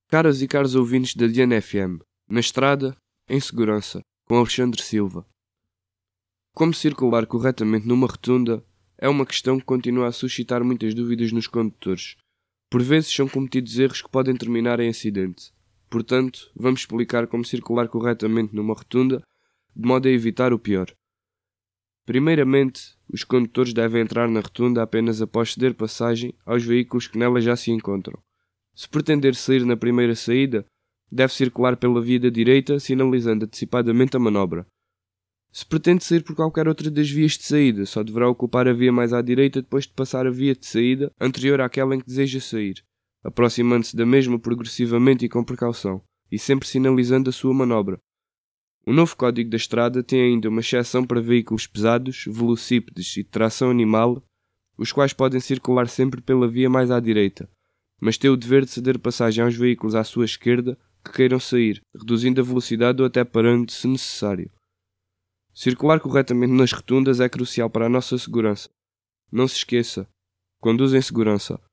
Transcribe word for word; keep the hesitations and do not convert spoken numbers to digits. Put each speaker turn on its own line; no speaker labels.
Caras e caros ouvintes da Diana F M, na estrada, em segurança, com Alexandre Silva. Como circular corretamente numa rotunda é uma questão que continua a suscitar muitas dúvidas nos condutores. Por vezes são cometidos erros que podem terminar em acidente. Portanto, vamos explicar como circular corretamente numa rotunda, de modo a evitar o pior. Primeiramente, os condutores devem entrar na rotunda apenas após ceder passagem aos veículos que nela já se encontram. Se pretender sair na primeira saída, deve circular pela via da direita, sinalizando antecipadamente a manobra. Se pretende sair por qualquer outra das vias de saída, só deverá ocupar a via mais à direita depois de passar a via de saída anterior àquela em que deseja sair, aproximando-se da mesma progressivamente e com precaução, e sempre sinalizando a sua manobra. O novo Código da Estrada tem ainda uma exceção para veículos pesados, velocípedes e de tração animal, os quais podem circular sempre pela via mais à direita, mas tem o dever de ceder passagem aos veículos à sua esquerda que queiram sair, reduzindo a velocidade ou até parando se necessário. Circular corretamente nas rotundas é crucial para a nossa segurança. Não se esqueça, conduza em segurança.